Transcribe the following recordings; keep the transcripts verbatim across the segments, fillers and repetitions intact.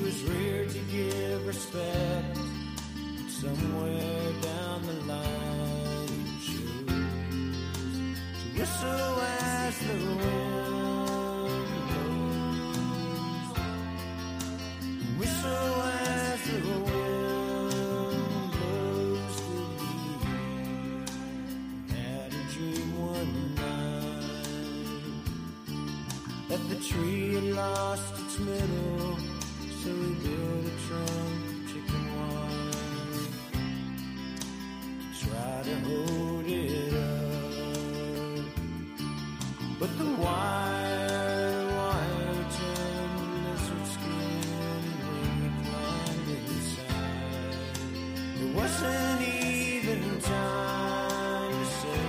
was reared to give respect. Somewhere down the line he chose to whistle as the wind blows. Whistle as the wind blows through me. Had a dream one night that the tree had lost its middle, so he built a trunk of chicken wire to try to hold it up. But the wire, wire turned lizard skin, and when he climbed inside, there wasn't even time to say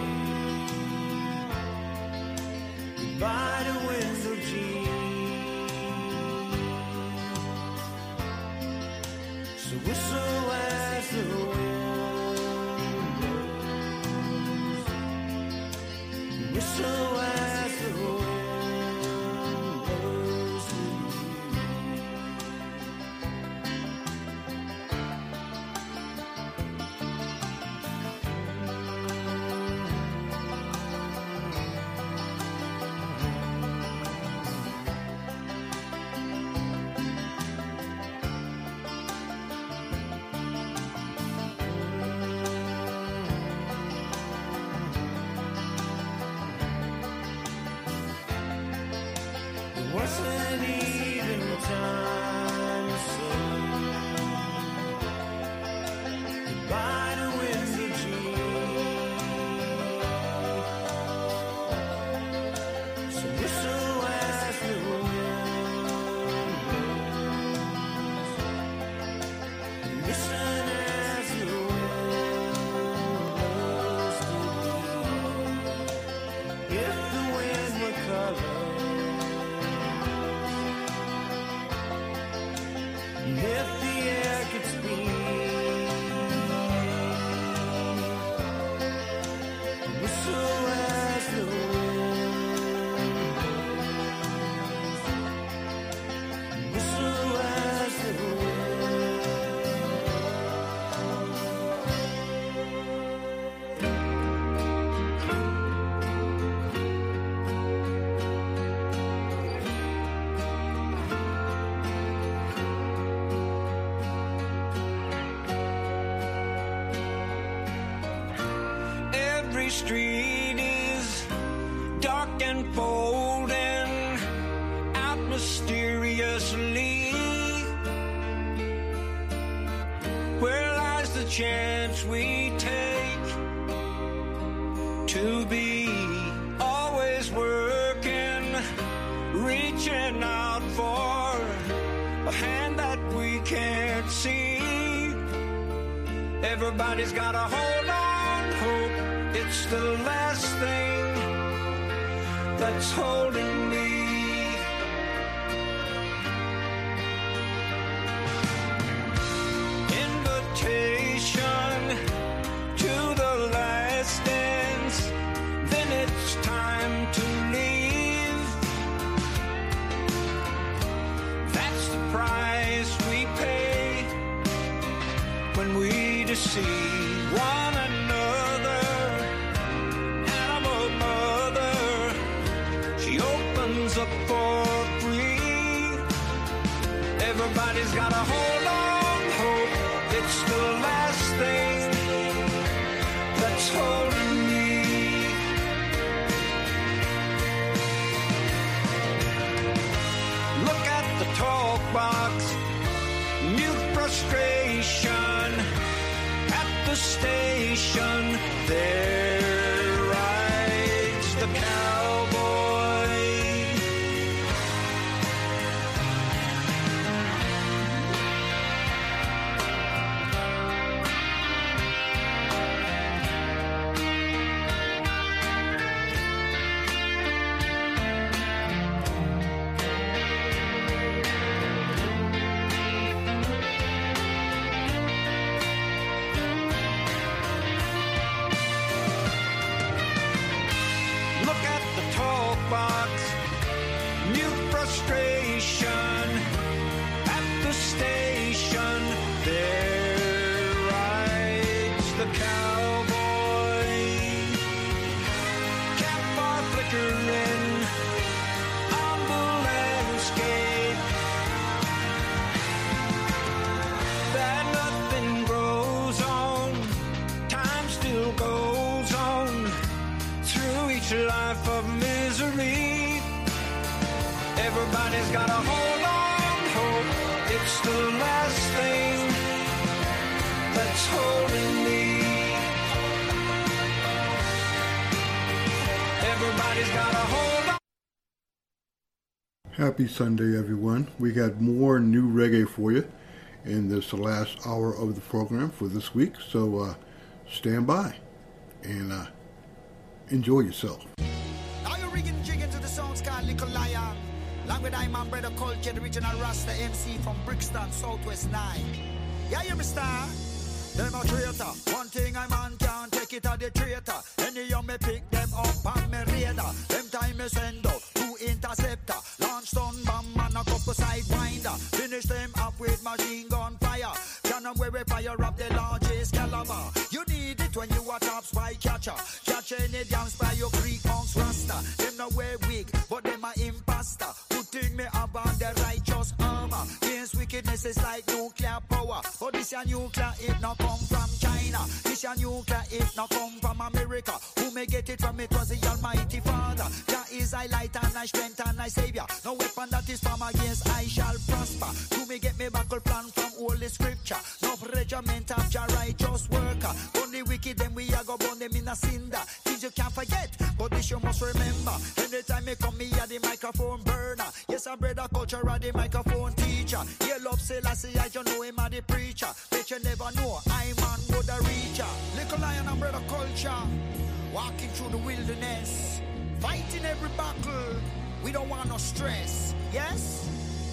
goodbye to Window Jean. So whistle as the wind blows. Whistle as the wind blows through me. Wasn't even time to say goodbye to Windy Jean. So whistle as the wind blows, and listen as the wind blows to me. If the wind were color, if the air could speak, whistle as the wind blows, whistle as the Every street is dark and folding out mysteriously. Where lies the chance we take to be always working, reaching out for a hand that we can't see. Everybody's got a hold on hope. It's the last thing that's holding me. Invitation to the last dance, then it's time to leave. That's the price we pay when we deceive one another. Up for free. Everybody's got a hold on hope. It's the last thing that's holding me. Look at the talk box, new frustration at the station. There rides the cowboy. Look at Everybody's got to hold on, hope. It's the last thing that's holding me. Everybody's got to hold on. Happy Sunday, everyone. We got more new reggae for you in this last hour of the program for this week. So uh, stand by and uh, enjoy yourself. Are you rigging jigging to the songs called Little Lion? Along with I'm on Brother Culture, the original Rasta M C from Brixton, Southwest nine. Yeah, you star. Them a traitor. One thing I'm on can't take it at the traitor. Any of me pick them up and me radar. Them time me send out two interceptor. Launch stun bomb and a couple sidewinder. Finish them up with machine gun fire. Cannon where we fire up the largest caliber. You need it when you a top spy catcher. Catch any damn spy you creek monks rasta. Them no way weak, but them a imposter. Putting me up on the righteous armor. Against wickedness is like nuclear power. But this a nuclear, it not come from China. This a nuclear, it not come from America. Who may get it from it was the Almighty Father. Jah is I light and I strength and I savior. No weapon that is from against I shall prosper. Who may get me buckle plan from Holy Scripture. No regiment of Jah righteous worker. Only wicked them we a go burn them in a cinder. Things you can't forget, but this you must remember. Anytime me come me a the microphone burner. Yes, I Brother Culture a the microphone teacher. Yeah, love Selassie, I just know him a the preacher. Bet you never know, I man would a reacher. Little Lion and Brother Culture, walking through the wilderness, fighting every battle. We don't want no stress, yes?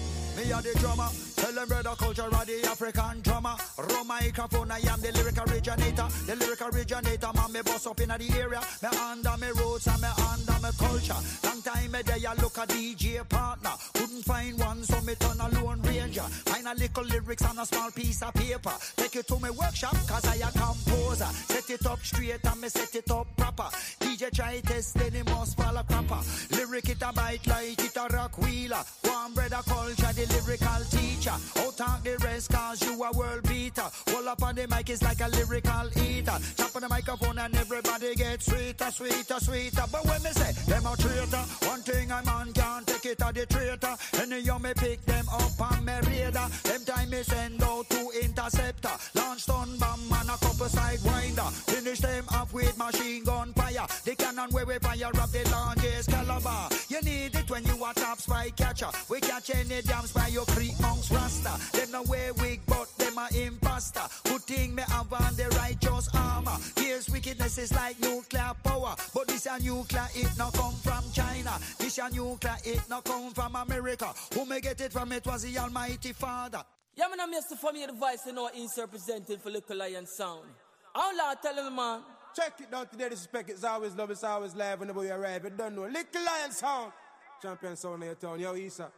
Me a the drummer, tell them Brother Culture a the African drummer. Run microphone, I am the lyric originator. The lyric originator, man, me boss up in the area. Me under me roots and me under me culture. Long time me there, you look a D J partner. Couldn't find one, so me turn a lone ranger. Find a little lyrics on a small piece of paper. Take it to me workshop, cause I a composer. Set it up straight and me set it up proper. D J try test, then he must fall a cropper. Lyric it a bite like it a rock wheeler. One Brother Culture, the lyrical teacher. Out talk the rest cause you a world beater. Hold up on the mic is like a lyrical eater. Tap on the microphone and everybody gets sweeter, sweeter, sweeter. But when me say them a traitor, one thing I man can't take it at the traitor. Any of me pick them up and me radar. Them time me send out two interceptor. Launch stun bomb and a couple sidewinder. Finish them up with machine gun fire. The cannon where we fire up the largest caliber. You need it when you a top spy catcher. We catch any damn spy you creep monks rasta. Them no way weak but them a imposter. Good thing me have on the righteous armor. Here's wickedness is like nuclear power. But this a nuclear it no come from China. This a nuclear it no come from America. Who may get it from it was the Almighty Father. Yeah, man, I'm used to for me the voice and know it's represented for Little Lion sound. How long tell him, man? Check it down today, this spec, it's always love, it's always live whenever you arrive. You don't know. Little Lion sound. Champion sound in your town. Yo, Issa.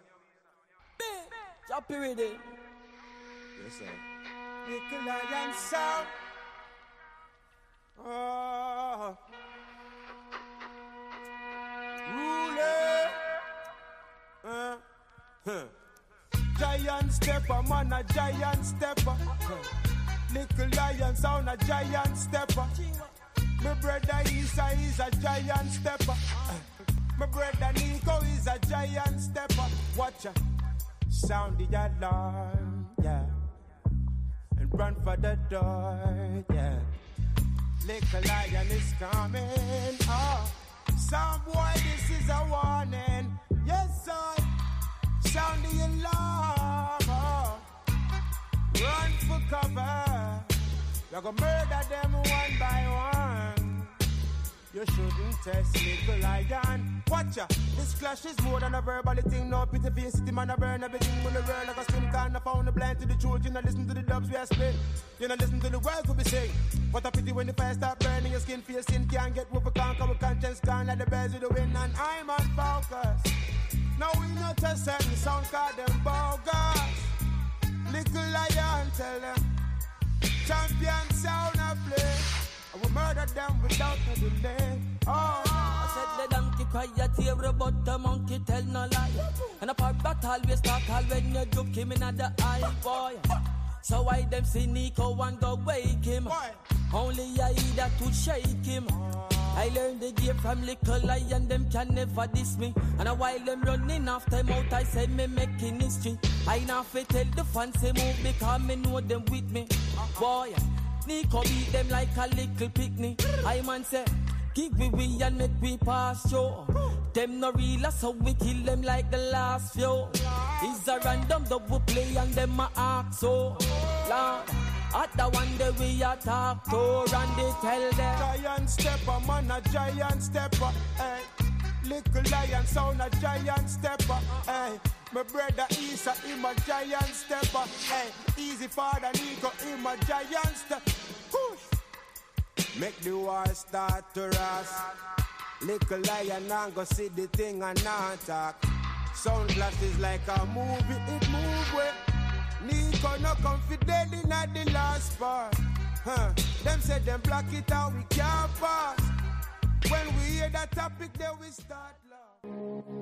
Choppy ready. Yes, sir. Little Lion sound. Oh. Ruler. Uh. Huh. Giant stepper, man, a giant stepper. Huh. Little Lion sound, a giant stepper. My brother Issa is a giant stepper. My brother Nico is a giant stepper. Watch ya. Sound the alarm, yeah. And run for the door, yeah. Little Lion is coming, oh. Some boy, this is a warning. Yes, son. Sound the alarm, oh. Run for cover. You're gonna murder them one by one. You shouldn't test Little Lion. Watch ya. This clash is more than a verbal thing. No pity for your city, man. I burn everything when the world like a spin can. I found the blind to the truth. You know, listen to the dubs we are split. You know, listen to the words we be saying. What a pity when the fire start burning. Your skin for your sin can't get whoop a conquer. With conscience gone like the bears with the wind. And I'm on focus. Now we not just certain sound called them bogus. Little Lion tell them champion sound a play. I will murder them without no delay. Oh, I said the donkey quiet here, but the monkey tell no lie. And a part that always talk all when you joke him in the eye, boy. So why them see Nico and go wake him? Why? Only I that would shake him. I learned the game from little lion, them can never diss me. And a while them running off time out, I said me making history. I now fi tell the fancy move because me know them with me. Boy, Nico beat them like a little picnic. I man say, kick we we and make we pass show. Them no real, so we kill them like the last few. It's a random double play and them a act so. Lord, at the one day we attack to and they tell them giant stepper, man a giant stepper, hey. Little lion sound a giant stepper, hey. My brother Isa, him a giant stepper, hey. Easy father Nico, him a giant stepper. Push. Make the war start to rust. Little lion and go see the thing and not talk. Sound blast is like a movie, it move way. Nico no confident in at the last part. Huh. Them say them block it out, we can't pass. When we hear that topic, then we start love.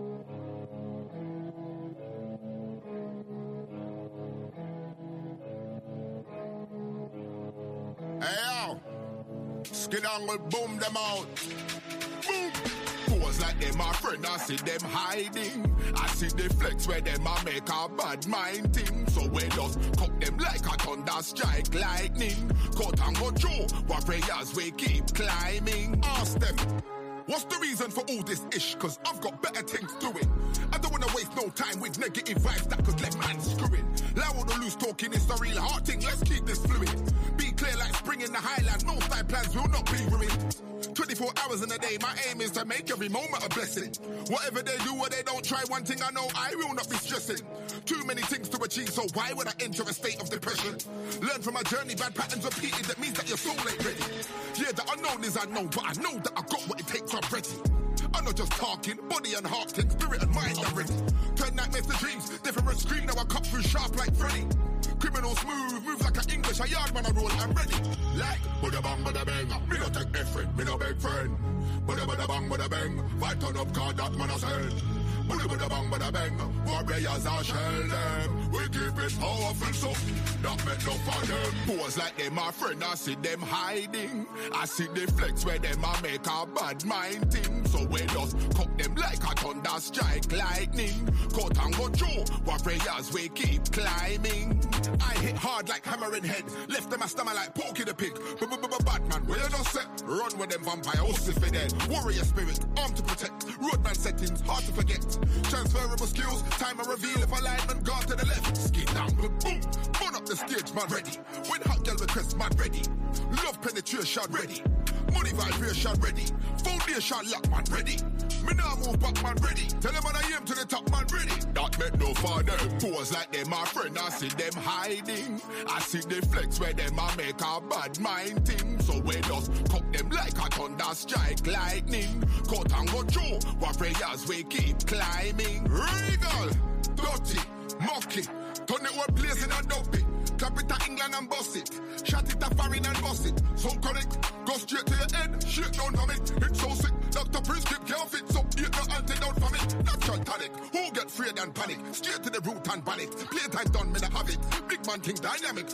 Hey yo, skid on will boom them out. Boom. Pose like them a friend, I see them hiding. I see the flex where them a make a bad mind thing. So we just cook them like a thunder strike lightning. Cut and go through, what prayers we keep climbing. Ask them, what's the reason for all this ish? Cause I've got better things doing. I don't wanna waste no time with negative vibes that could let man screwing. Loud or loose talking is the real hard thing, let's keep this fluid. Be clear like spring in the highland, no style plans will not be ruined. twenty-four hours in a day, my aim is to make every moment a blessing. Whatever they do or they don't try, one thing I know, I will not be stressing. Too many things to achieve, so why would I enter a state of depression? Learn from my journey, bad patterns repeated, that means that your soul ain't ready. Yeah, the unknown is unknown, but I know that I got what it takes, I'm ready. I'm not just talking, body and heart, things, spirit and mind are ready. Turn nightmares to dreams, different screen, now I cut through sharp like Freddy. Criminal smooth, move like an English, a yard man I roll, I'm ready. Like, bada bang, bada bang, me no take my friend, me no beg friend. Bada bada bang, bada bang, fight on up, card that man I send. Bada bada bang, bada bang, warriors are shell them. We keep it powerful, so not make no for them. Pose like them, my friend, I see them hiding. I see the flex where them I make a bad mind thing. So we just cook them like a thunder strike lightning. Cut and go through, warriors we keep climbing. I hit hard like hammering head, left them a stammer like Porky the Pig. Batman, where you just set, run with them vampire houses for dead. Warrior spirit, armed to protect, roadman settings, hard to forget. Transferable skills, time I reveal if alignment guard to the left. Skid down, boom, burn up the stage, man ready. When hot girl request, man ready. Love penetration ready. Money vibration ready. Foundation lock, man ready. Me now move back, man ready. Tell them when I aim to the top, man ready. That make no for them. Pose like them, my friend, I see them hiding. I see the flex where them I make a bad mind thing. So we just cook them like a thunder strike lightning. Cut and go through, warriors we keep climbing. Regal, dirty, mucky, turn it up blazing and dopey. Clap it to England and bust it. Shot it to foreign and bust it. So correct, go straight to your head. Shit down from it. It's so sick. Doctor prescript can't fit. So eat no antidote from it. Natural tonic. Who get afraid and panic? Straight to the root and ban it. Playtime done, me not have it. Big man think dynamic.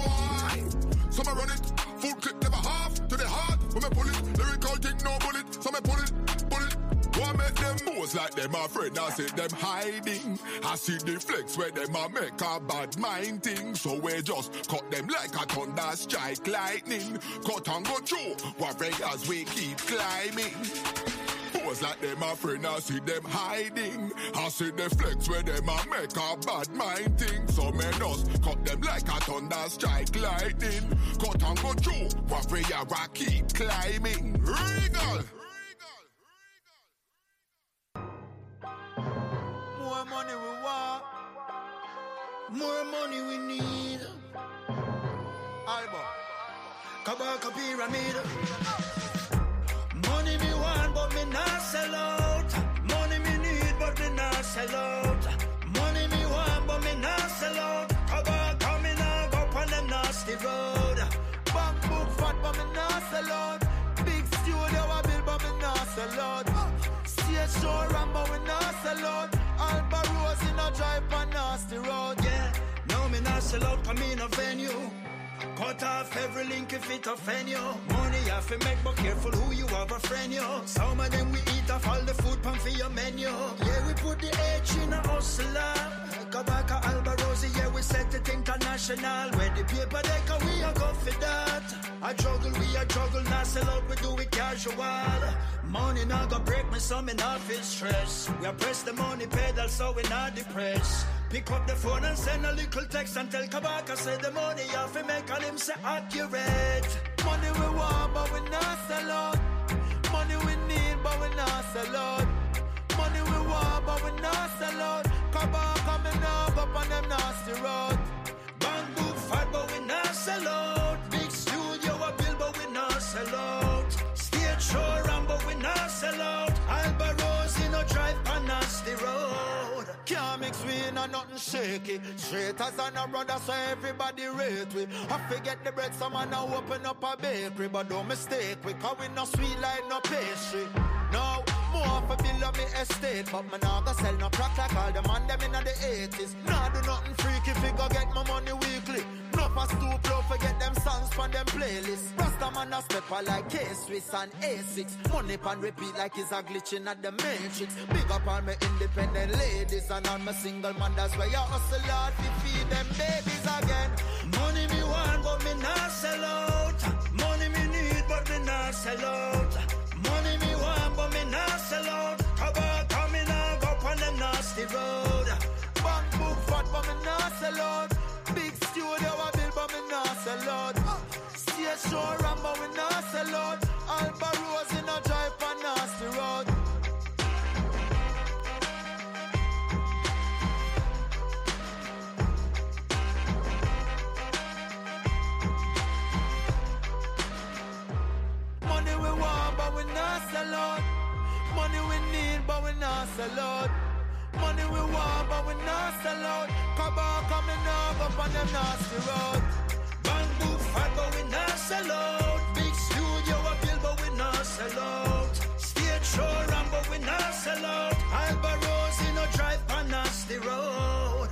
Boy. So I run it. Full clip never half. To the heart. When me pull it. Lyrical thing no bullet. So me pull it. Pull it. Why make them pose like them my friend? I see them hiding. I see the flex where them a make a bad mind thing. So we just cut them like a thunder strike lightning. Cut and go through, warriors we keep climbing. Pose like them my friend, I see them hiding. I see the flex where them a make a bad mind thing. So me just cut them like a thunder strike lightning. Cut and go through, warriors we keep climbing. Regal. More money we want, more money we need. Alba, Kabaka pyramid. Money me want, but me not sell out. Money me need, but me not sell out. Money me want, but me not sell out. Kabaka me not go on them nasty road. Bank book fat, but me not sell out. Big studio I build, but me not sell out. Stage show Rambo, we not sell out. Alba Rose in a drive on nasty road, yeah. No, me not sell out, come in a venue. Cut off every link if it offend you. Money you have to make, but careful who you have a friend you. Some of them we eat off all the food pan for your menu. Yeah, we put the H in a hustler. Kabaka Alba Rosie, yeah, we set it international. Where the paper decker, we are go for that. I juggle, we are juggle, not sell out, we do it casual. Money not gonna break me, so me not feel stress. We are press the money pedal, so we not depressed. Pick up the phone and send a little text and tell Kabaka, say the money you have to make all him say accurate. Money we want, but we not sell out. Money we need, but we not sell out. Money we want, but we not sell out. Kabaka me now go on them nasty road. Bank book fat, but we not sell out. Big studio a bill, but we not sell out. Stage show ram, but we not sell out. Alba Rosie no drive on nasty road. Can't mix we in a nothing shaky. Straight as an a brother, so everybody rate we. I forget the bread, some man now open up a bakery. But don't mistake we, cause we no sweet like no pastry. No, more for bill of me estate. But me nah go sell no crack like all the man them in the eighties. Nah do nothing freaky, fi go get my money weekly. No for stoop low, forget them songs from them playlists. Rasta man a stepper like K-Swiss and A six. Money pan repeat like it's a glitching at the matrix. Big up all my independent ladies and all my single man. That's why you hustle hard to feed them babies again. Money me want, but me not sell out. Money me need, but me not sell out. Money me want, but me not sell out. Kabaka me now go on them nasty road. Bank book fat, but me not sell out. Big studio a bill, but me not sell out. Stage show ram, but we not sell out. Alba Rosie no drive on nasty road. Money we want, but we not sell out. Money we need, but we not sell out. Money we want, but we not sell out. Kabaka me now go on them nasty road. Bank book fat, but we not sell out. Big studio a bill, but we not sell out. Stage show ram, but we not sell out. Alba Rosie no drive on nasty road.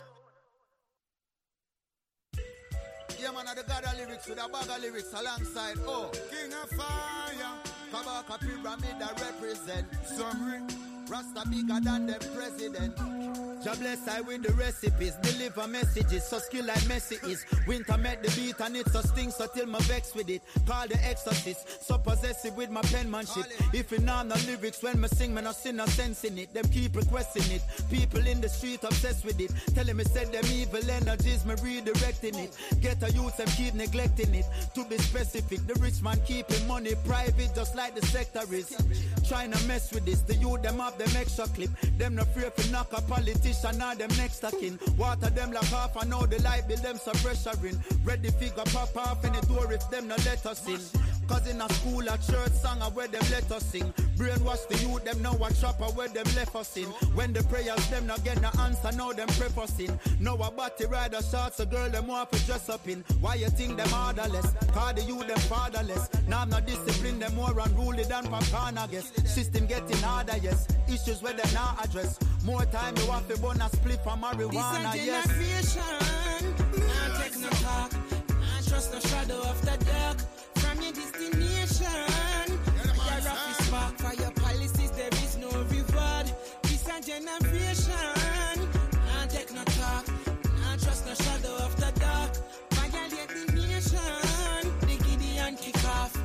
Yeah, man, the God of lyrics with a bag of lyrics alongside, oh, King of Fire. Kabaka Pyramid that represent summary. Rasta bigger than the president. Jah bless I with the recipes, deliver messages, so skill like Messi is. Winter met the beat and it's a sting, so till my vex with it. Call the exorcist, so possessive with my penmanship. If you know no lyrics when me sing, me no see no sense in it. Them keep requesting it, people in the street obsessed with it. Telling me said them evil energies, me redirecting it. Get a youth, them keep neglecting it. To be specific, the rich man keeping money private, just like the sector is. Trying to mess with this, the youth them have them extra clip. Them no afraid to knock a politician or them next of kin. Water them like half and now the light bill them some pressuring. Ready figure pop off any door if them no let us in. Cause in a school a church song where them let us sing. Brainwash the youth them now a chopper where them left us in. When the prayers them not get no answer now them prefacing. Now a body rider shots a girl them want to dress up in. Why you think them orderless? Cause the youth them fatherless. Now I'm not disciplined them more unruly than Papan I guess. System getting harder yes. Issues where them not address. More time you want to burn a split from marijuana yes. This a generation. Now take no talk. Now trust no shadow of the dark. From your destination. Your rough is spark for your policies. There is no reward. This a generation. Now take no talk. Now trust no shadow of the dark. Violate the nation. The Gideon kick off.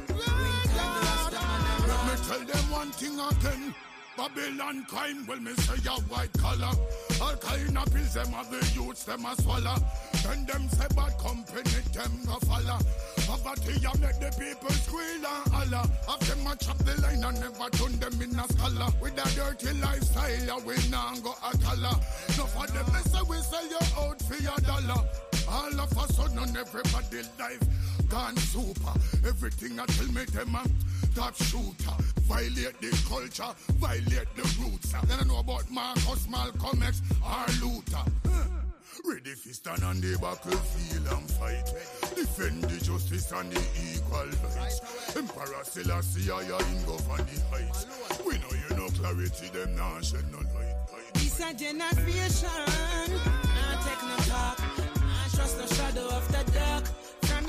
Let me tell them one thing again. Babylon crime, well me say a white collar. All kind of pills them have the youths them a swallow. Then them say bad company them go follow. Poverty a make the people squeal and holler. Have them a chop the line and never turn them in a scholar. With a dirty lifestyle we nah go a collar. No for them they say we sell you out for your dollar. All of a sudden everybody life gone super. Everything I tell me them a top shooter. Violate the culture, violate the roots. They don't know about Marcus, Malcolm X, or Luther. Ready for stand on the battlefield and fight. Defend the justice and the equal rights. Emperor Selassie, I in go on the heights. We know you know clarity, them now shed no light. This a generation. Now take no talk. Now trust no shadow of the dark. From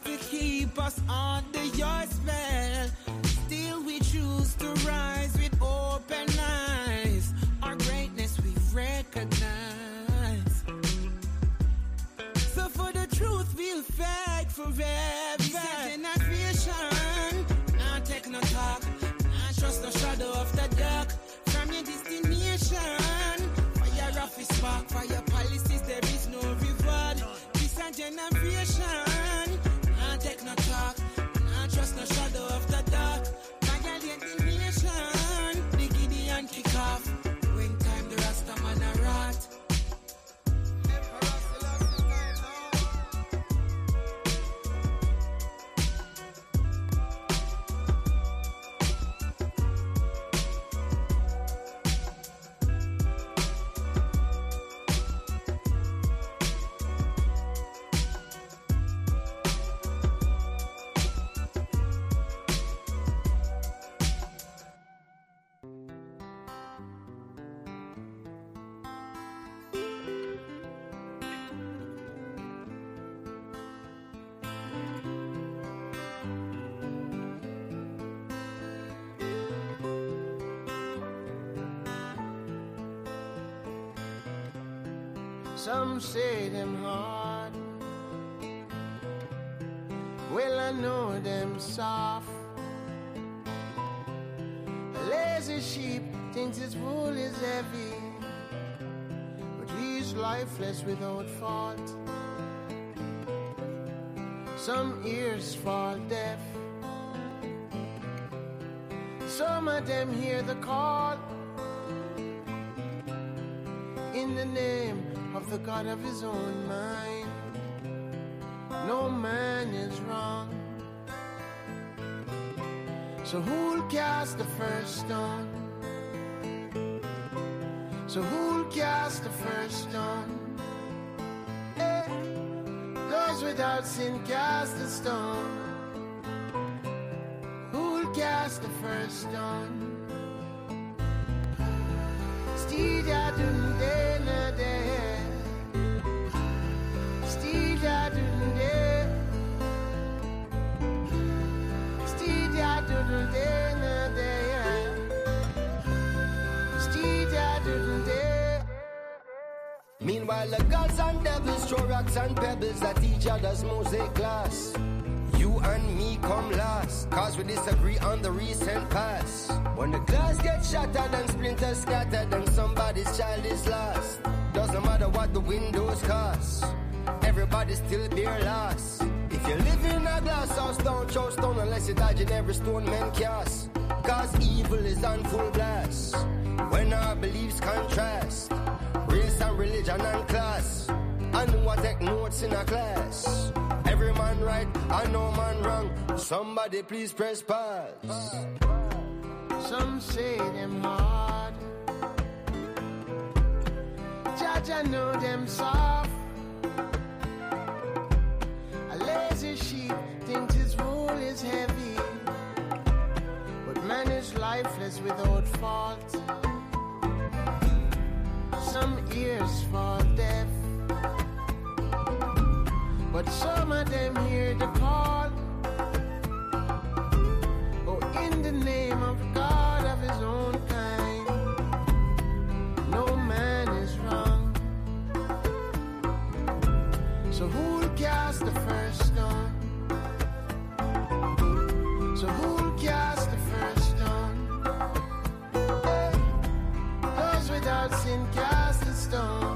to keep us under your spell. Still we choose to rise with open eyes. Our greatness we recognize. So for the truth we'll fight forever. This generation, not take no talk, not trust no shadow of the dark. From your destination, fire off is spark, for your policies there is no reward. This a generation, not take no talk, not trust no shadow of the dark. Violate the nation, the Gideon kick off. When time the Rasta man a rot. Some say them hard, well I know them soft. A lazy sheep thinks its wool is heavy, but he's lifeless without fault. Some ears fall deaf, some of them hear the call in the name of the God of his own mind. No man is wrong. So who'll cast the first stone? So who'll cast the first stone? Eh, those without sin cast the stone. Who'll cast the first stone? Steed ya dun de na de. Meanwhile, the gods and devils throw rocks and pebbles that each other's mosaic glass. You and me come last, cause we disagree on the recent past. When the glass gets shattered and splinters scattered and somebody's child is lost, doesn't matter what the windows cost, everybody still bear loss. If you live in a glass house, don't throw stone unless you dodge in every stone men cast. Cause evil is on full blast when our beliefs contrast. Race and religion and class, I know I take notes in a class. Every man right, I know man wrong. Somebody please press pause. Some say them hard, Judge, I know them soft. A lazy sheep thinks his wool is heavy, but man is lifeless without fault. Some ears fall deaf, but some of them hear the call. Oh, in the name of God of his own kind, no man is wrong. So who'll cast the first stone? So who'll cast the first stone? Hey, those without sin cast the stone.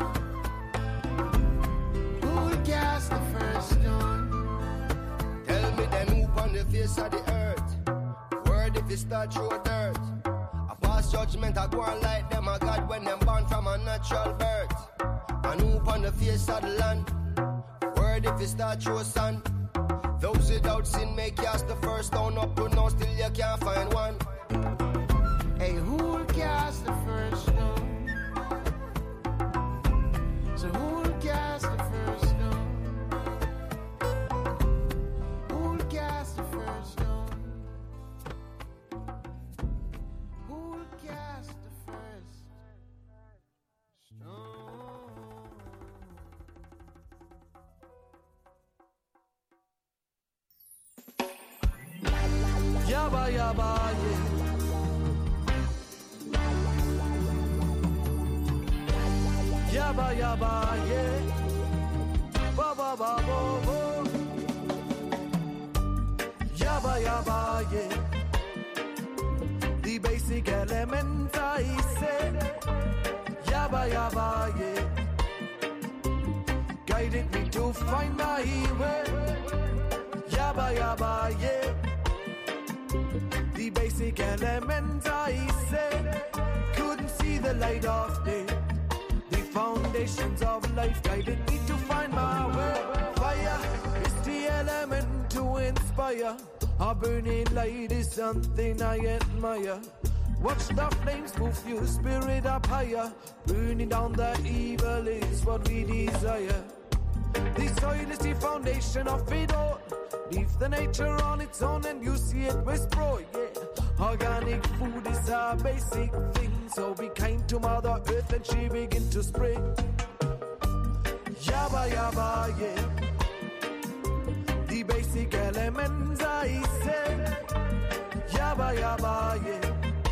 Who'll cast the first stone? Tell me then who on the face of the earth? Word if you start through dirt. A past judgment I go on like them a God when them born from a natural birth. And who on the face of the land? Word if you start through sun. Those without sin may cast the first stone up to now still you can't find one. Hey, who'll cast the first stone? So who'll cast the first stone? Who'll cast the first stone? Who'll cast the first stone? Yaba yaba yeah. Yaba yaba yeah. Ba ba ba bo bo. Yaba yaba yeah. The basic elements I say. Yaba yaba yeah. Guided me to find my way. Yaba yaba yeah. The basic elements I say. Couldn't see the light of day. The foundations of life guided me to find my way. Fire is the element to inspire. A burning light is something I admire. Watch the flames move your spirit up higher. Burning down the evil is what we desire. The soil is the foundation of it all. Leave the nature on its own and you see it whisper, yeah. Organic food is a basic thing. So be kind to Mother Earth and she begin to spring. Yaba yaba, yeah. The basic elements I say. Yaba yaba, yeah.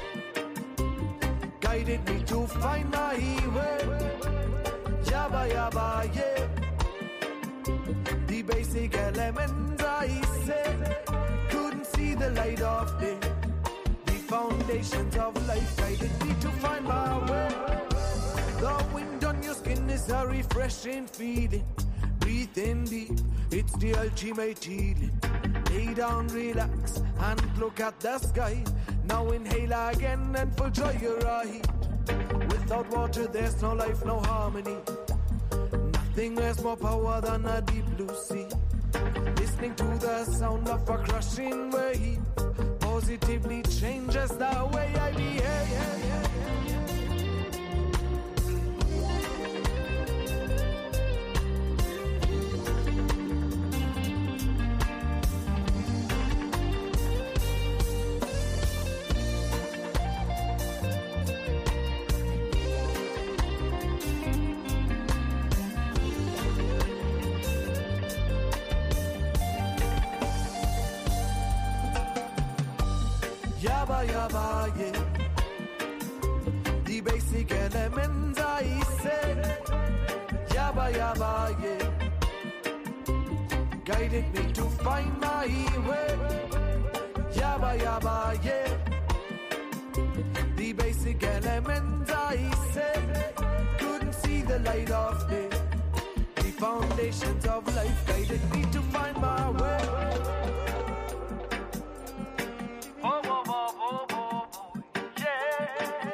Guided me to find my way. Yaba yaba, yeah. The basic elements I say. Couldn't see the light of day. The foundations of life guided me to find my way. The wind on your skin is a refreshing feeling. Breathe in deep, it's the ultimate healing. Lay down, relax, and look at the sky. Now inhale again and full joy your heat. Without water there's no life, no harmony. Nothing has more power than a deep blue sea. Listening to the sound of a crushing wave positively changes the way I behave. Yaba yaba yeah. The basic elements I say. Yaba yaba yeah. Guided me to find my way. Yaba yaba yeah. The basic elements I say. Couldn't see the light of day. The foundations of life guided me to find my way. Oh, oh, oh, oh, oh, yeah.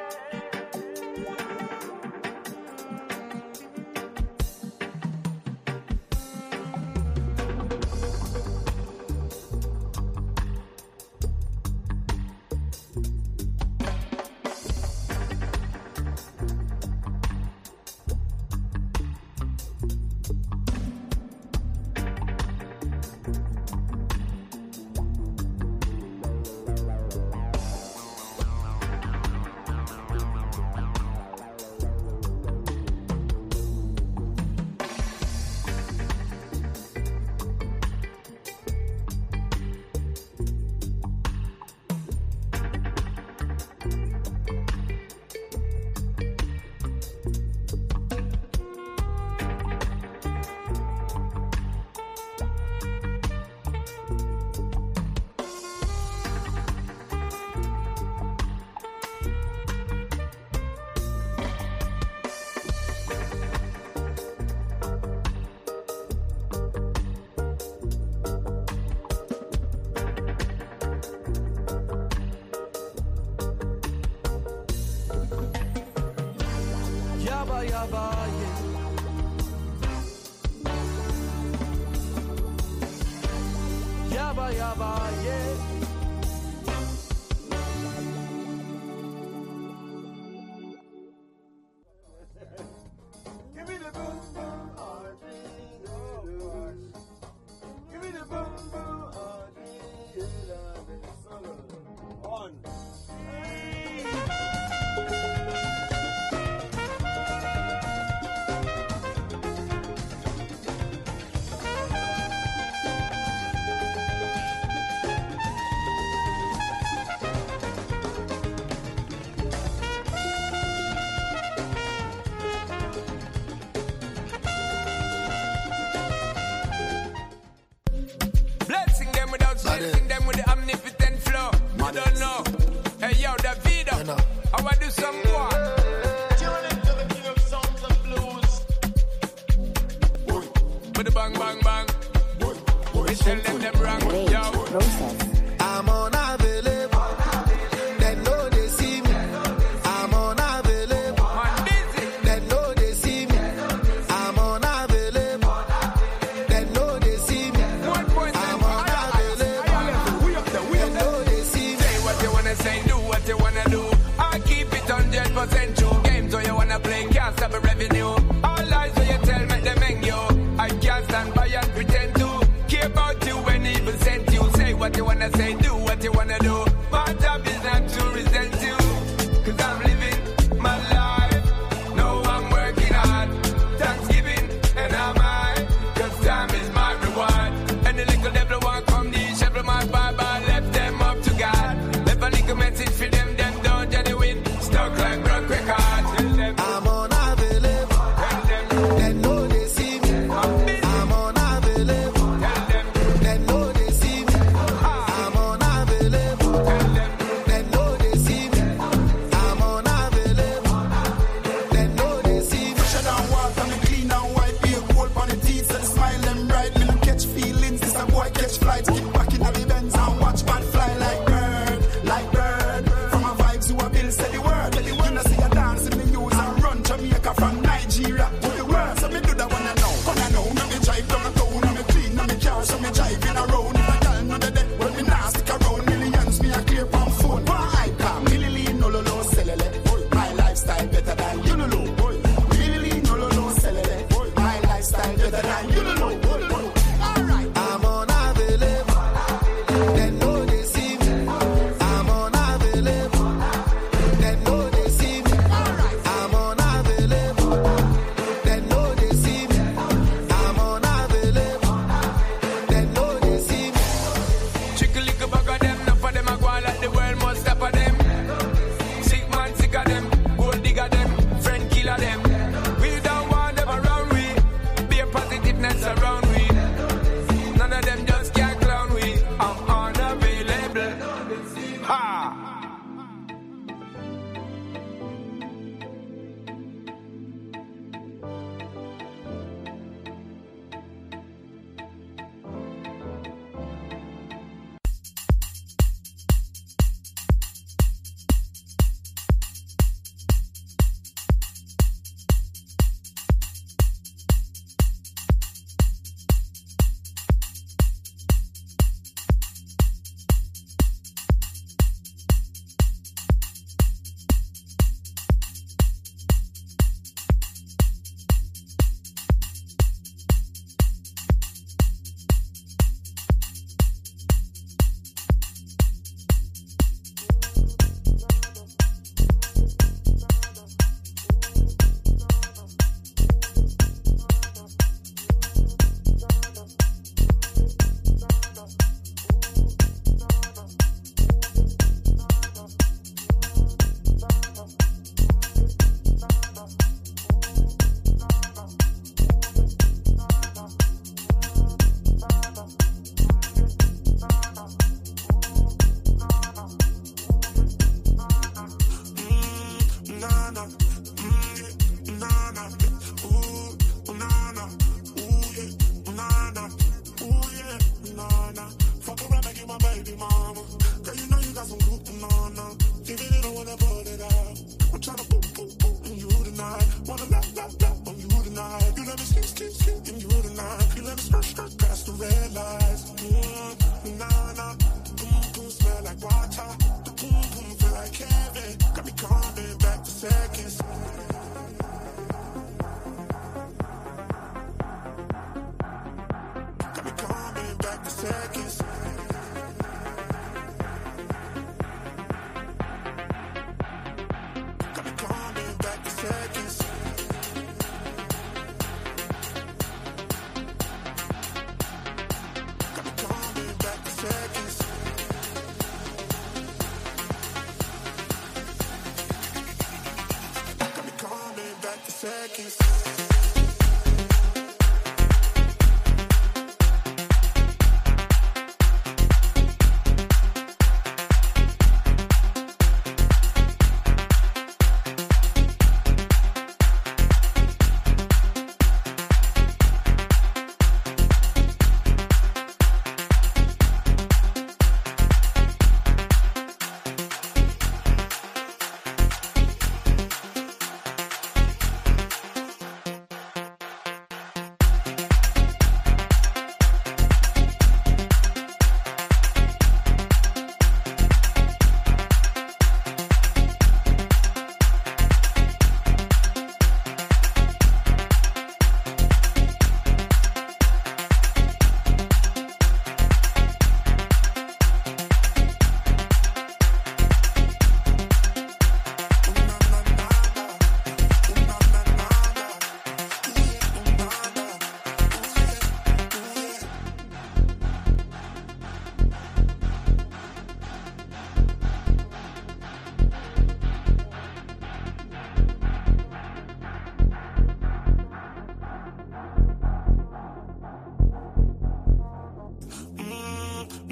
Yaba yaba yeah. Yaba yaba yeah. Give me the boom boom R G. Give me the boom boom R G. On. Sing them with the omnipotent flow. You don't know. Hey yo, Davido. You know. I wanna do some more. Tune into the king of sounds and blues. With the bang bang bang. We tell them them wrong. Yo. I'm unavailable. They know they see me. I'm unavailable. They know they see me. I'm unavailable. They know they see me. I'm unavailable. They know they see me. Say what you wanna say, do what you wanna do. I keep it one hundred percent true. Games where you wanna play, can't stop the revenue. All lies where you tell, make them hang you. I can't stand by and pretend to care about you when evil sent you. Say what you wanna say, do what you wanna do. My job is not to resent you, cause I'm living my life. No, I'm working hard. Thanksgiving and I'm high, cause time is my reward. And the little devil want come the shepherd my Bible, left them up to God. Left a little message for them, them don't genuine. Stuck like broke record. Tell them I'm unavailable. tell them They know they see me. I'm unavailable. tell them They know they see me. I'm unavailable. tell them They know they see me. I'm unavailable. They know they see me. Shut down water, me clean and white. Be a gold on the teeth, and smile them bright. Me no catch feelings, this a boy catch flights. Kick back in the Benz and watch bad fly like bird, like bird. From a vibes to a bill, say the word. You know see a dance in the use and run Jamaica from Nigeria to the world. So me do that one I know, one I know. Me me drive down a town, and me clean, and me car, so me driving around. If a girl know the dead, well me nah stick around. Millions me a clear on phone. One icon, Lily no lo lo selele. My lifestyle better than you lo. Lily no lo lo selele. My lifestyle better than you lo. Alright. I'm unavailable. They know they see me. I'm unavailable. They know they see me. I'm unavailable. They know they see me. I'm unavailable. They know they see me. Trickle lick a bag of them, enough of them a go on like the world must stop of them. Sick man sick of them, gold digger them, friend killer them. We don't want them around we, be a positiveness around we. None of them just can't clown we. I'm unavailable. Ha!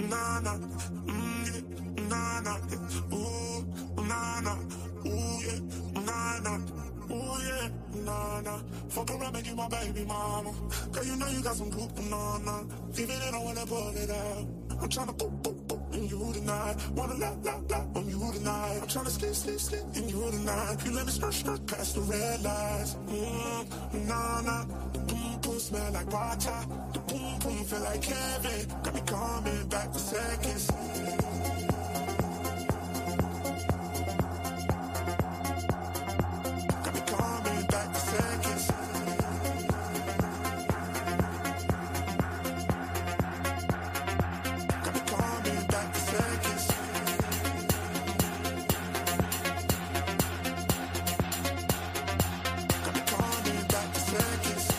na na, mm, yeah, na na, ooh, na na, ooh yeah, na na, ooh yeah, na na. Fuck around, make you my baby mama. Girl, you know you got some good banana. Even if I don't wanna pull it out, I'm tryna boop boop boop in you tonight. Wanna la la la on you tonight. I'm tryna slip slip slip in you tonight. You let me skirt skirt past the red lights. Mmm, na na. The boom boom smell like water. The boom boom feel like heaven. Got me coming back for seconds. Got me coming back for seconds. Got me coming back for seconds. Got me coming back for seconds.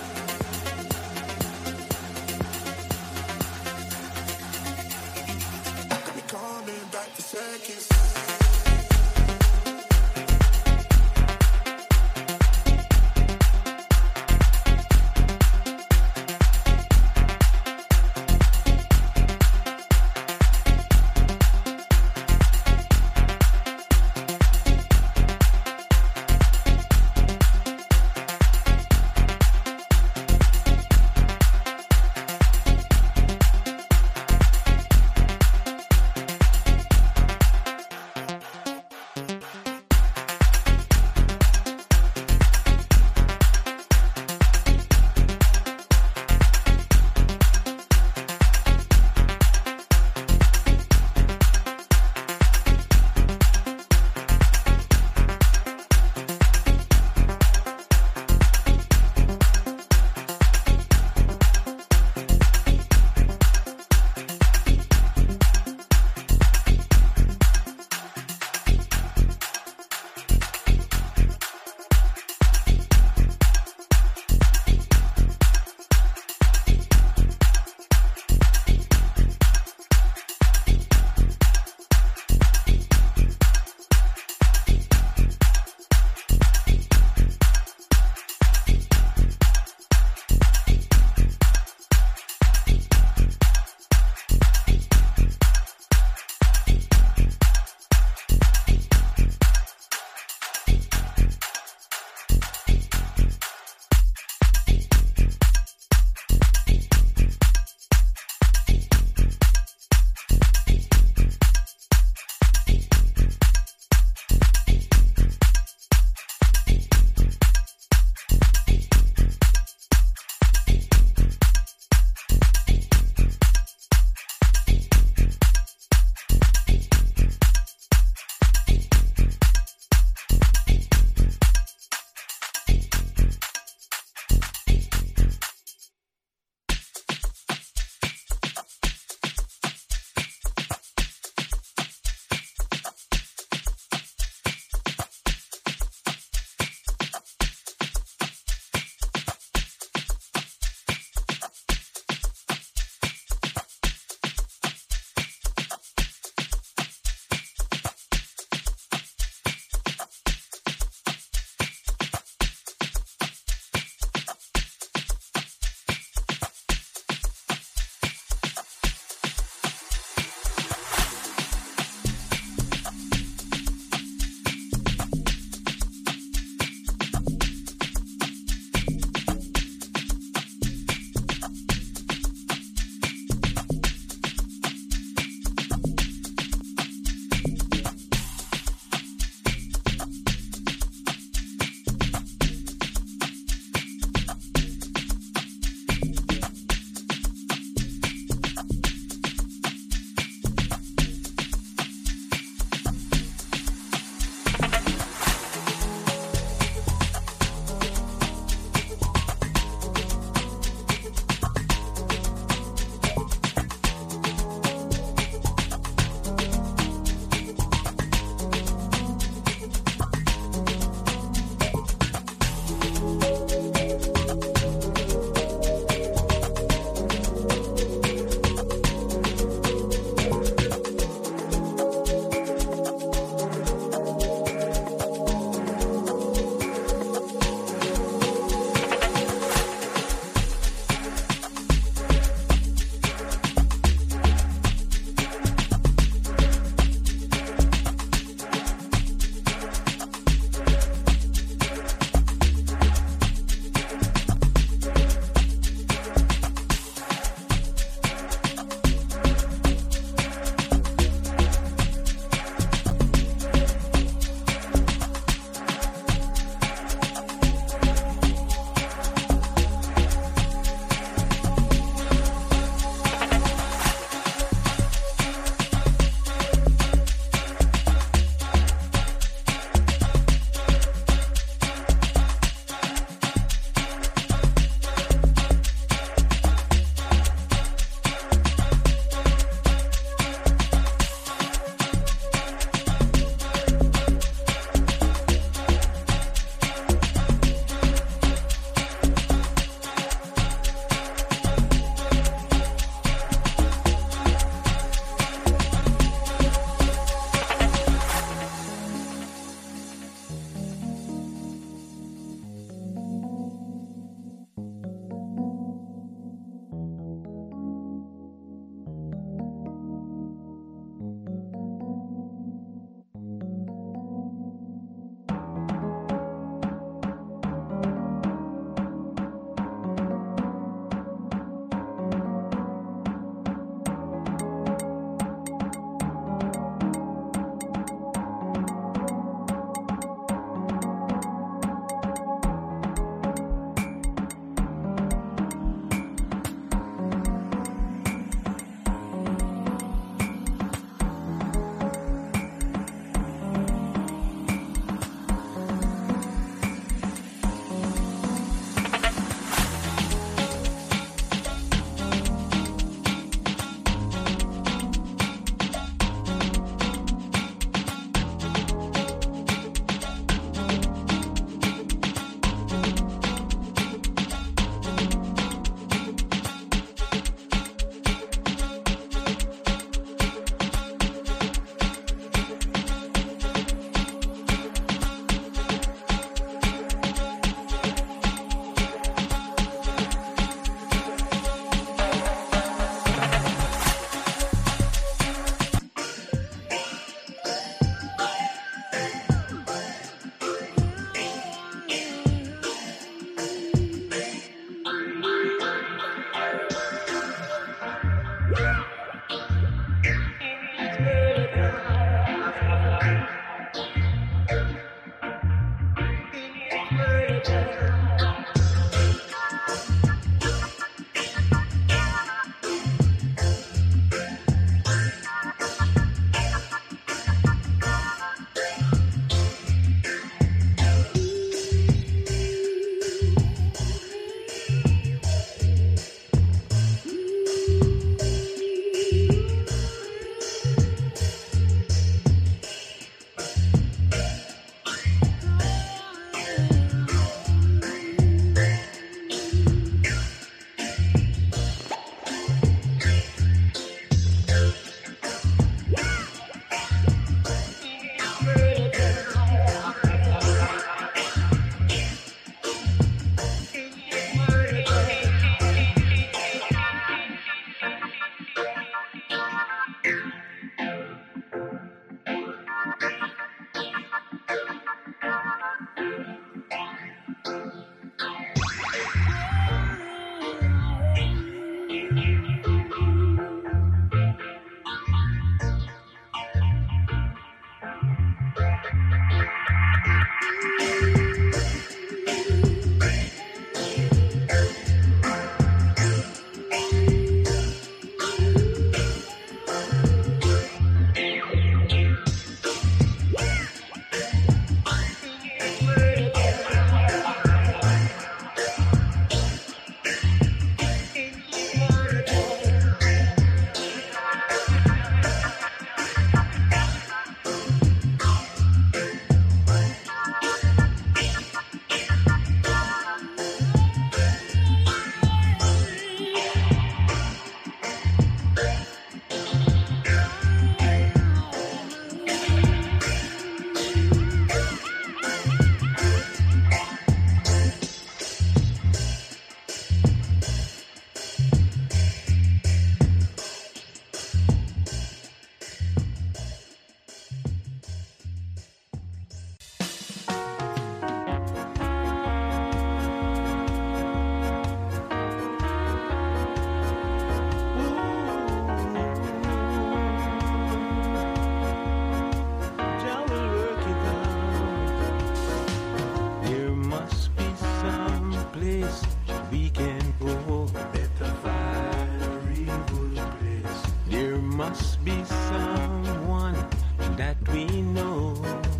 someone that we know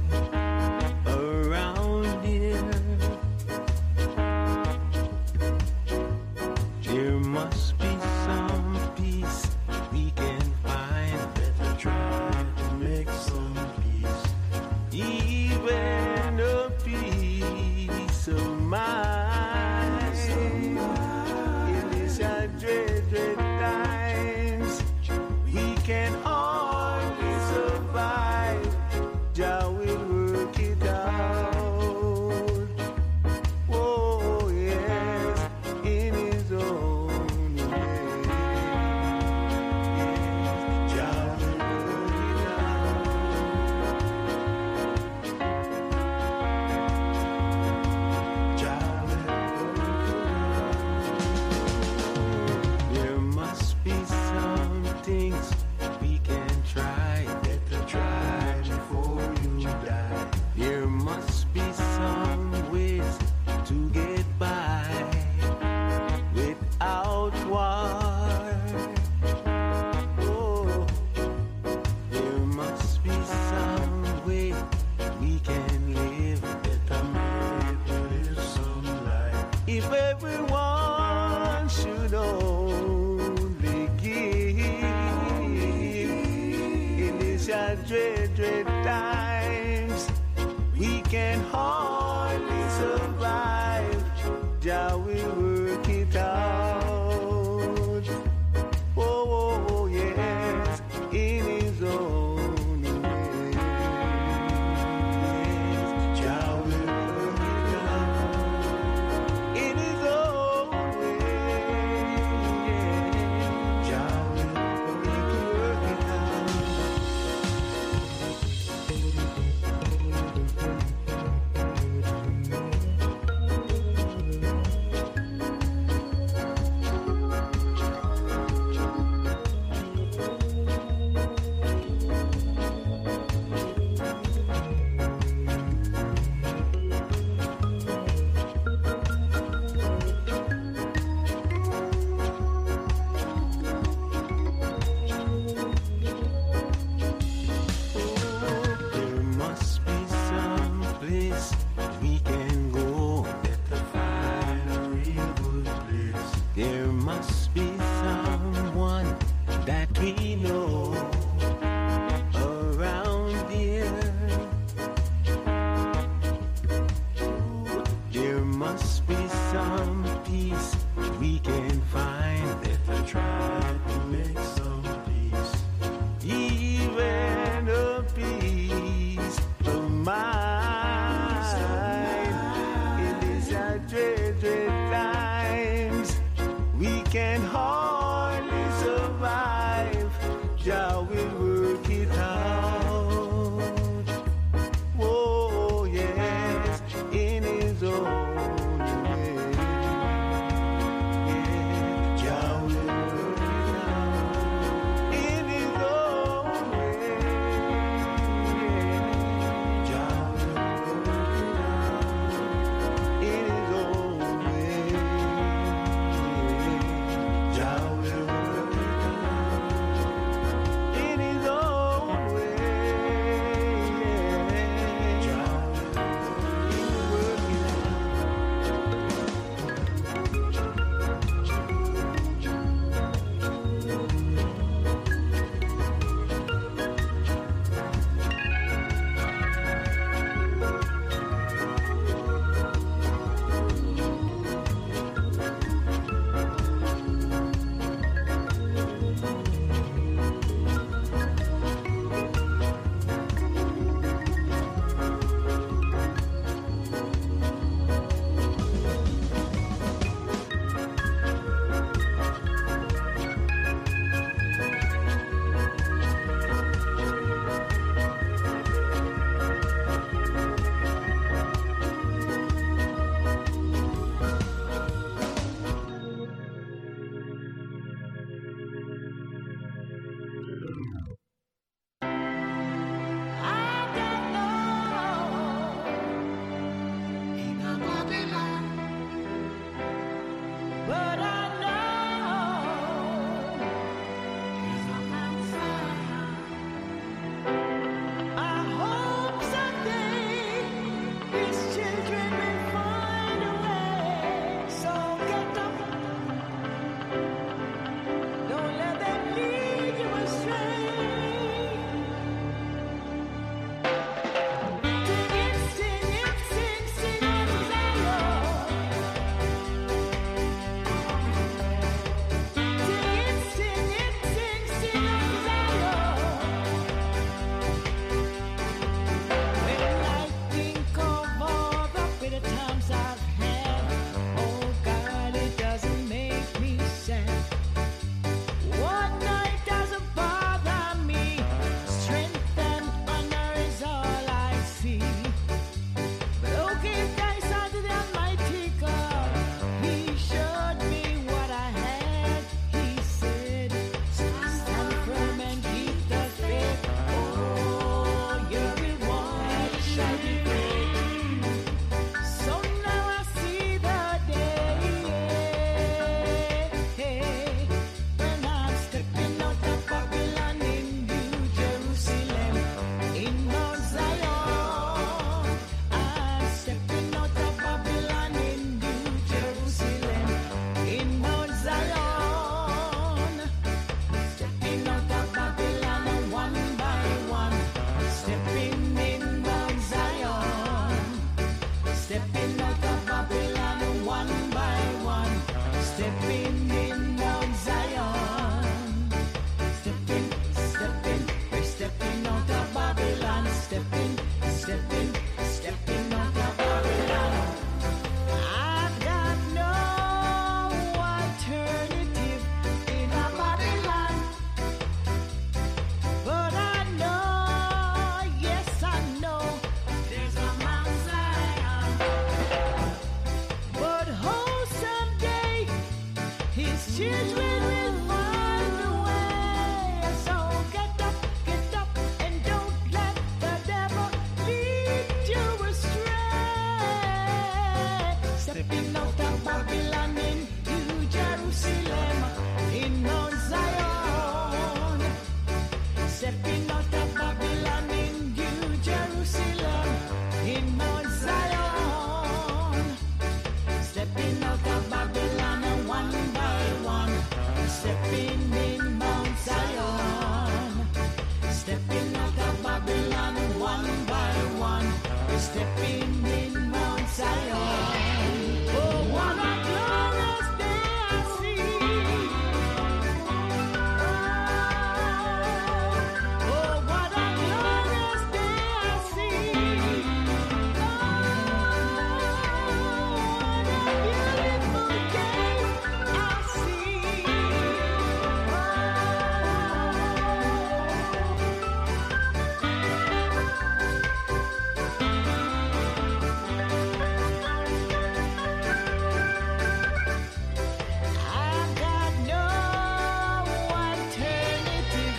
around here. There must be some peace we can find. Better try to make some peace, even a peace of mind. In these dread, dread times, we can hardly survive. Jah will work it out. Oh yes, in His own way. Yes, Jah will work it out. Jah will work it out. There must be some things we can try. Better try before you die. There must be some ways to get by without war. Oh, there must be some way we can live. Better make live some life. If everyone should only give in these dread, dread times, we can hardly survive. Jah will work it out. Oh, oh, oh, yes, in His own way. Yes, Jah will work it out. In His own way. Yes, Jah will work it out. stepping in Mount Zion. Oh, what a glorious day I see. Oh, what a glorious day I see. Oh, what a beautiful day I see. I've got no alternative,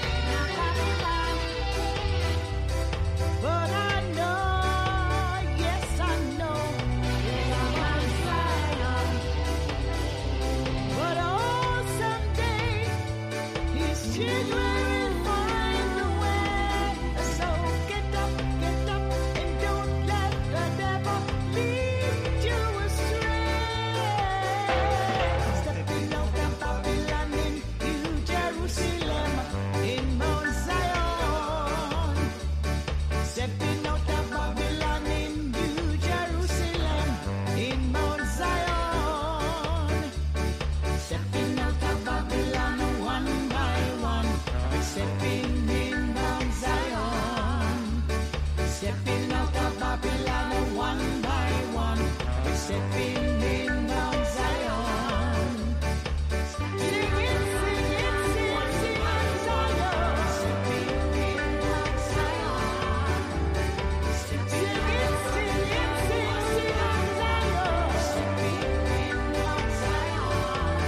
but I know, yes I know, that I'm Zion. But oh, someday His children will find the way. So get up, get up, and don't let the devil lead you astray. Stepping out of Babylon in New Jerusalem, in Mount Zion. Stepping out of Babylon in New Jerusalem, in Mount Zion. Stepping out of Babylon one by one. We're stepping in Mount Zion. Stepping out of Babylon one by one. We're stepping in Mount Zion. Sing it, sing it, sing, sing Mount Zion. Stepping in Mount Zion. Sing it, sing it, sing, sing Mount Zion. Stepping in Mount Zion.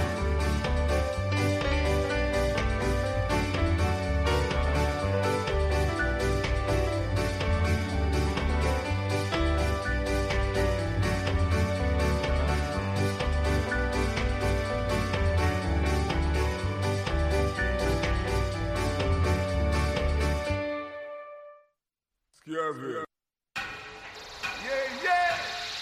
Scary. Yeah, yeah.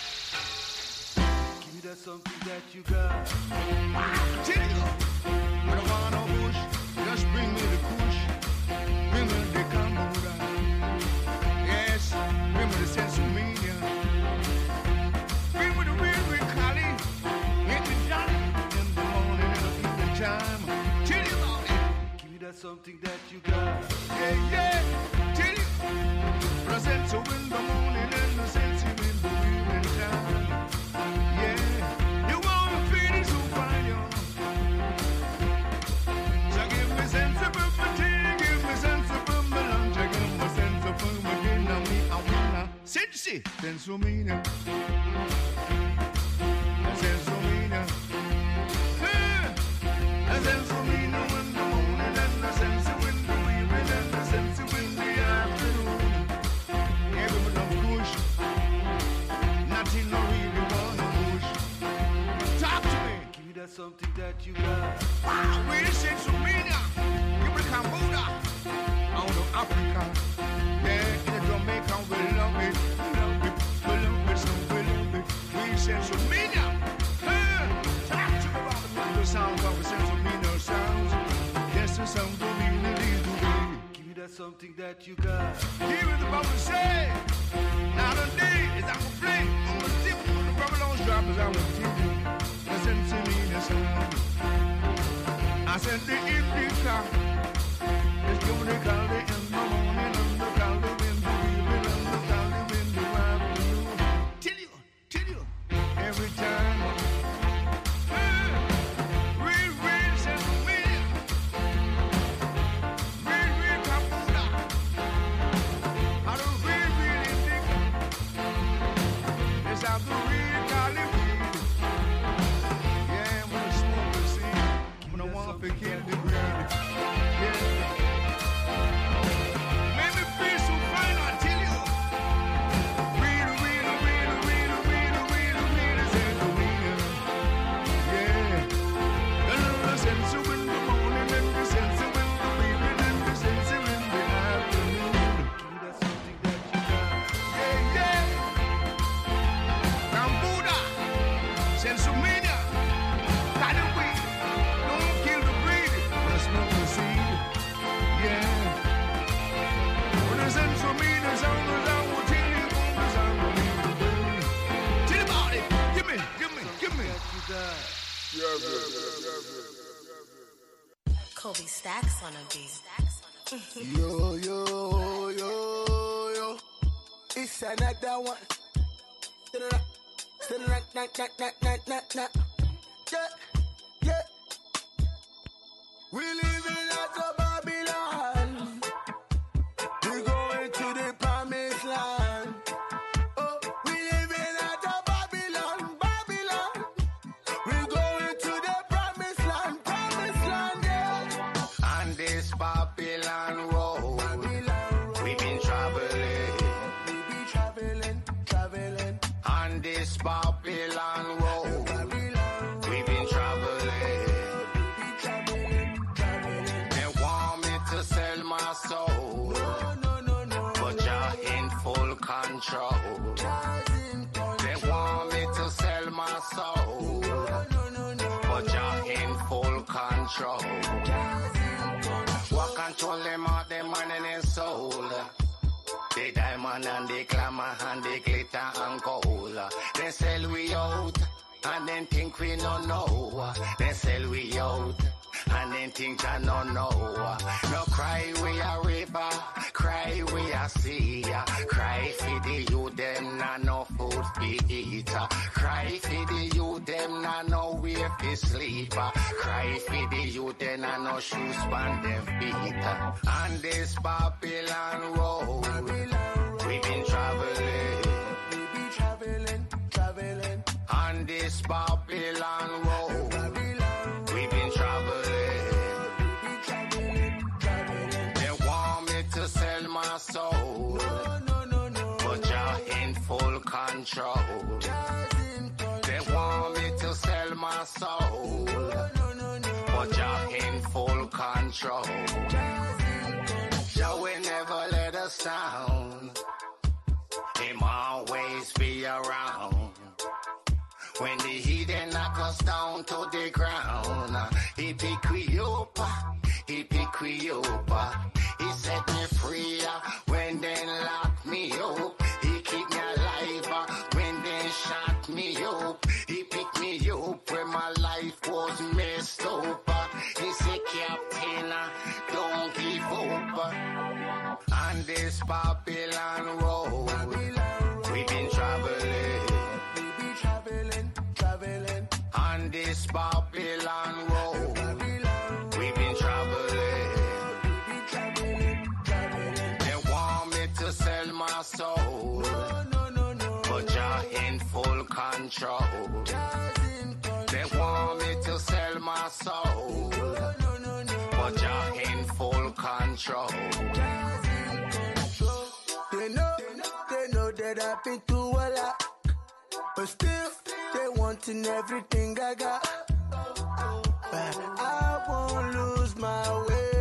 Give me that something that you got. Tell you, I don't want no bush. Just bring me the kush. Bring me the Cambodia. Yes, bring me the Sensimania. Bring me the real, real Cali. Make me jolly in the morning and the evening time. Tell you about it. Give me that something that you got. Yeah, yeah. Tell you. Present so in the morning and the sense in the evening time. Yeah, you wanna feel it so fine, yo. So give me sense of fatigue, give me sense of melange, give me sense of again, now me I wanna sense it, sense of meaning, sense of meaning, a sense of meaning in the morning and the sense of in the evening and the sense of in the afternoon. Everybody don't push, nothing no really wanna push. Talk to me. Give me that something that you got. Wow, we the Sensimania. Give me Cambodia. Out of Africa. Yeah, in the Jamaica, we love it. We love it. We love it, so we love it. We Sensimania. Hey, talk to me about the musical sound of the Sensimania sounds. Yes, the sound of me lead the way. Give me that something that you got. Hear what the Bible say. Now the day is I will play on the tip of the Babylon's drop as I will tell you. The Sensimania sound. I said the Indica is going to call it in the morning and the call it in the evening and the call it in the afternoon. Tell you, tell you, every time. Hey, real, real Sensimania. Real, real Cambodia. I don't real, real Indica. It's out the real Cali weed. Yeah, when the smoke is seen, when I want to kill the bread. Yeah. be stacks on a beat. Yo, yo, yo, yo. It's another one. Still like, like, like, like, like, like, like. Yeah, yeah. We live in a Babylon. We going to the promised land. Oh, we live in a Babylon, Babylon. We going to the promised land, promised land, yeah. On this Babylon road, Babylon road. We've been traveling. We be traveling, traveling. On this Babylon road, Babylon road. We've been traveling. We be traveling, traveling. They want me to sell my soul. No, no, no, no. But you're in full control. They want me to sell my soul. No, no, no, no. But you're in full control. What control them out, them man and their soul? The diamond and the glamour and the glitter and gold. They sell we out and then think we don't know. They sell we out and then think I don't know. No cry we a river, cry we a sea. Cry for the youth, them not no food fi eat. Cry for the youth, them not no way fi sleep. Cry for the youth, them not no shoes on them feet. On this Babylon road, we've been traveling. We be traveling, traveling. On this Babylon road, we've been traveling. We be traveling, traveling. They want me to sell my soul. No, no, no, no. But you're in full control. They want me to sell my soul. No, no, no, no. But you're in full control. You will never let us down. Him always be around. When the heathen knock us down to the ground, he pick we up, he pick we up. He set me free when they lock me up. He keep me alive when they shot me up. He picked me up when my life was messed up. He said, Captain, don't give up. On this Babylon road, we've been traveling. We be traveling, traveling. On this Babylon road, we've been traveling. We be traveling, traveling. They want me to sell my soul. No, no, no, no. But you're in full control. They want me to sell my soul. No, no, no, no. But you're in full control. They know, they know that I've been through a lot. But still, they wanting everything I got. But I won't lose my way.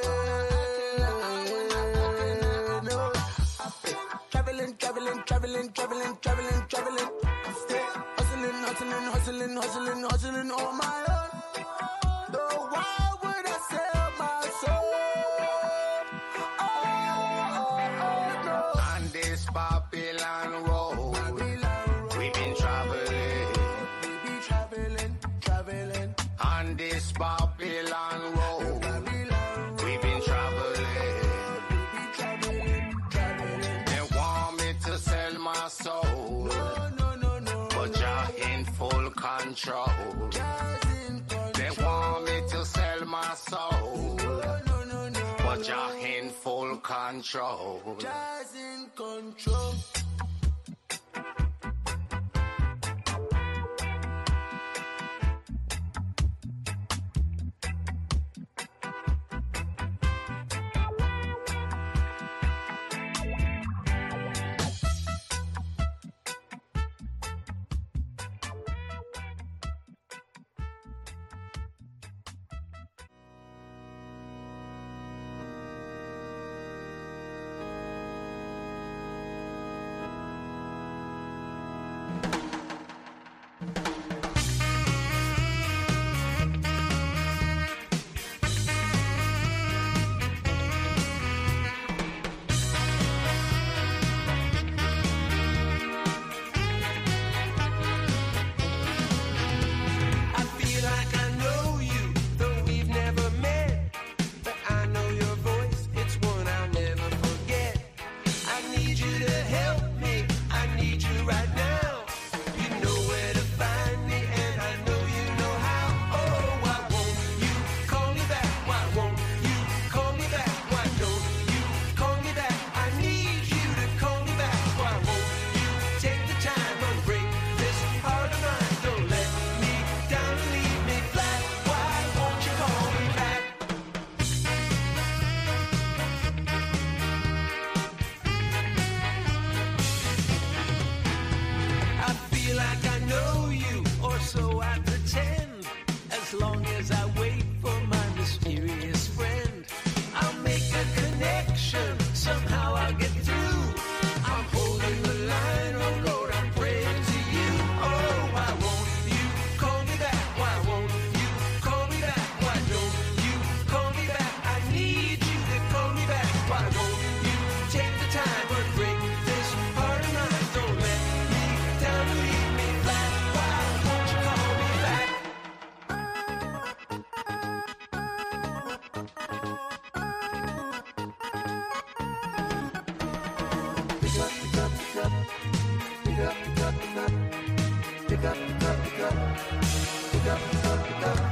No. Traveling, traveling, traveling, traveling, traveling, traveling. Stay hustling, hustling, hustling, hustling, hustling on my own. Though why would I sell my soul? Oh, oh, oh, no. On this Babylon road, we've been traveling. We be traveling, traveling. On this Babylon road, we've been traveling. We be traveling, traveling. They want me to sell my soul. No, no, no, no. But you're in full control. They want me to sell my soul. No, no, no, no. But you're in full control. Just in control. up, pick up, pick up. Pick up, pick up, pick up. Pick up, pick up, pick up.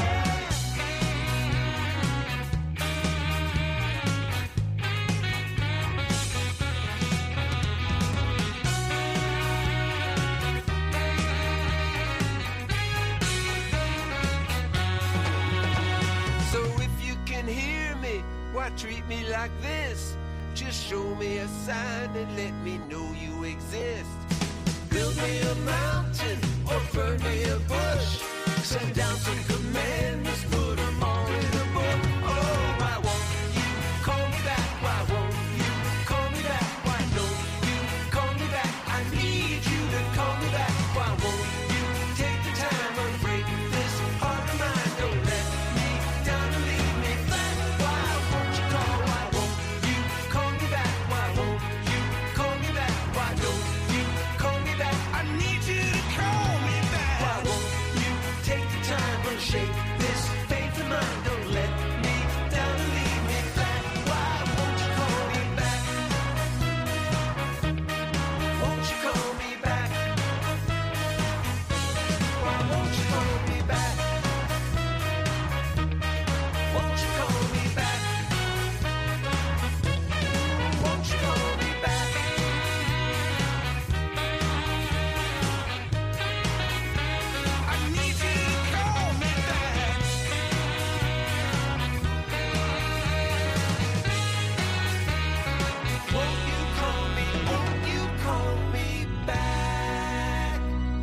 So if you can hear me, why treat me like this? Just show me a sign and let me know you exist. Build me a mountain or burn me a bush. Send down some commandments, put them all in a book. Oh, why won't you call me back? Why won't you call me back? Why don't you call me back? I need you to call me back. Why won't you take the time and break this heart of mine? Don't let me down and leave me flat. Why won't you call? Why won't you call me back? Why won't you call me back? Why don't you call me back? I need you to call me back. Why won't you take the time and shake this faith of mine? Don't let me down and leave me flat. Why won't you call me back? Won't you call me back? Why won't you call me back? Won't you call me back? Won't you call me back? I need you to call me back. Won't you call me? Won't you call me back?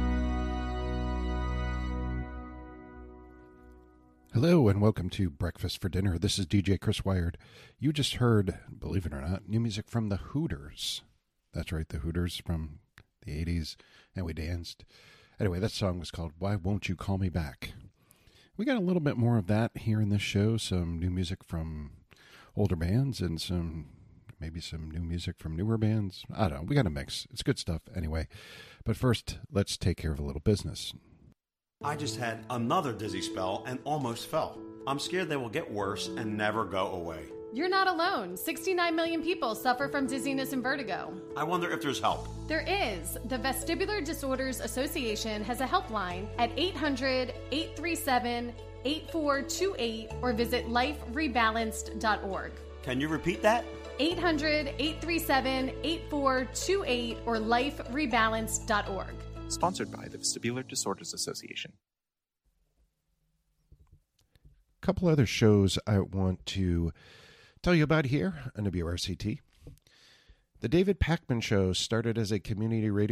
Hello and welcome to Breakfast for Dinner. This is D J Chris Wired. You just heard, believe it or not, new music from the Hooters. That's right, the Hooters from the eighties, and we danced. Anyway, that song was called Why Won't You Call Me Back? We got a little bit more of that here in this show, some new music from older bands and some maybe some new music from newer bands. I don't know, we got a mix. It's good stuff anyway. But first, let's take care of a little business. I just had another dizzy spell and almost fell. I'm scared they will get worse and never go away. You're not alone. sixty-nine million people suffer from dizziness and vertigo. I wonder if there's help. There is. The Vestibular Disorders Association has a helpline at eight hundred, eight three seven, eight four two eight or visit life rebalanced dot org. Can you repeat that? eight hundred, eight three seven, eight four two eight or life rebalanced dot org. Sponsored by the Vestibular Disorders Association. A couple other shows I want to tell you about here on W R C T. The David Pakman Show started as a community radio